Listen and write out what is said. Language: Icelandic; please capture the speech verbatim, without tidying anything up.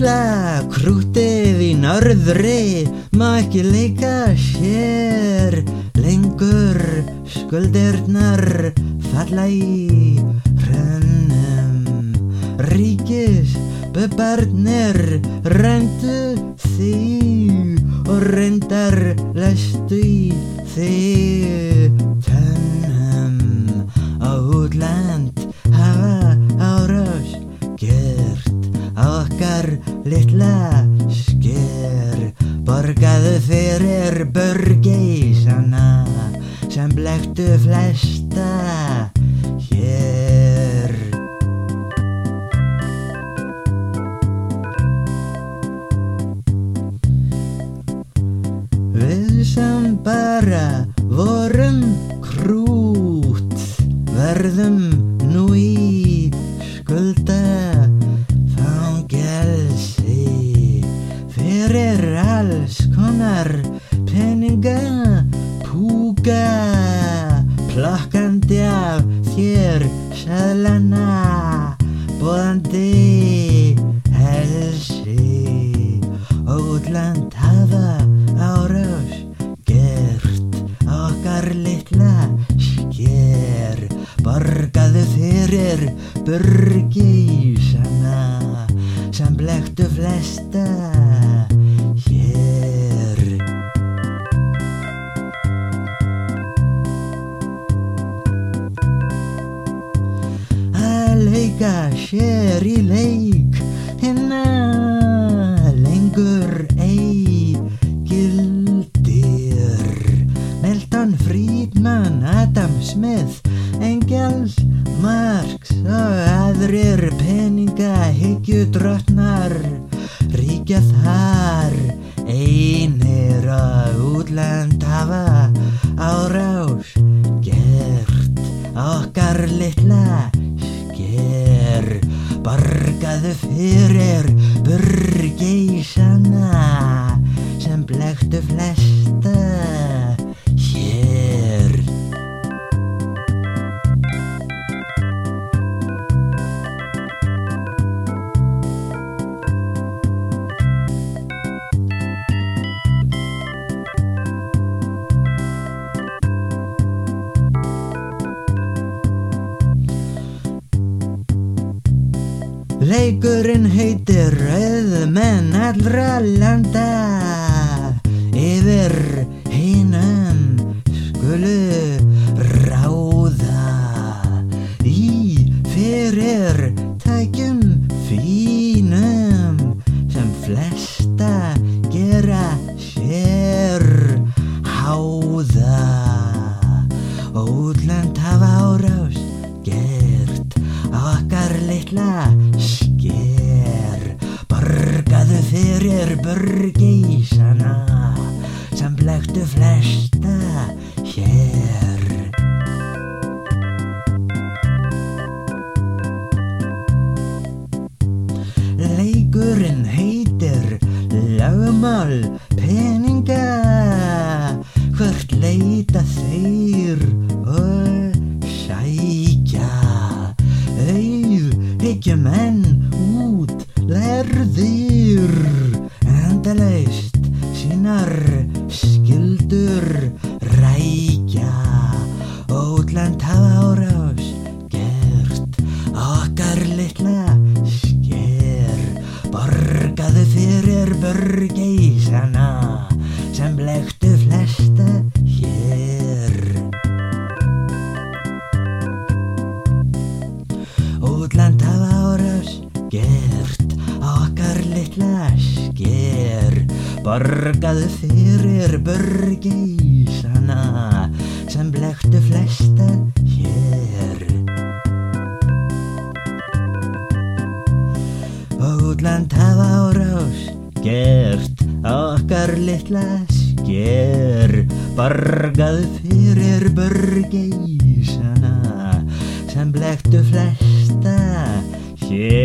Litla krútið í norðri má ekki leika sér lengur, skuldirnar falla í hrönnum. Ríkisbubbarnir rændu þig og reyndar læstu í þig tönnum. Á útlönd hafa árás gert okkar litla sker, borgaðu fyrir burgeisana sem blekktu flesta hér. Við sem bara vorum krút verðum nú í skulda fangelsi fyrir alls konar peninga púka, plokkandi af þér seðlana, boðandi helsi. Útlönd hafa árás gert okkar litla sker, borgaðu fyrir burgeisana sem blekktu flesta hér. Að leika sér í leik hinna lengur ei gildir. Milton Friedman, Adam Smith, Engels, Marx og aðrir peningahyggjudrottnar ríkja þar einir og útlönd hafa árás gert okkar litla sker, borgaðu fyrir burgeisana sem blekktu flesta hér. Leikurinn heitir Auðmenn allra landa, yfir hinum skulu ráða í fyrirtækjum fínum sem flesta gera sér háða. Útlönd hafa árás gert okkar litla sker, borgaðu fyrir burgeisana sem blekktu flesta hér. Leikurinn heitir lögmál peninga, hvert leita þeir og sækja. Auðhyggjumenn út lærðir endalaust sínar skyldur rækja. Útlönd hafa árás gert okkar litla sker, borgaðu fyrir burgeisana sem blekktu flesta hér. Útlönd hafa árás gert okkar litla sker, borgaðu fyrir burgeisana sem blekktu flesta hér. Útlönd hafa árás gert okkar litla sker, borgaðu fyrir burgeisana sem blekktu flesta hér.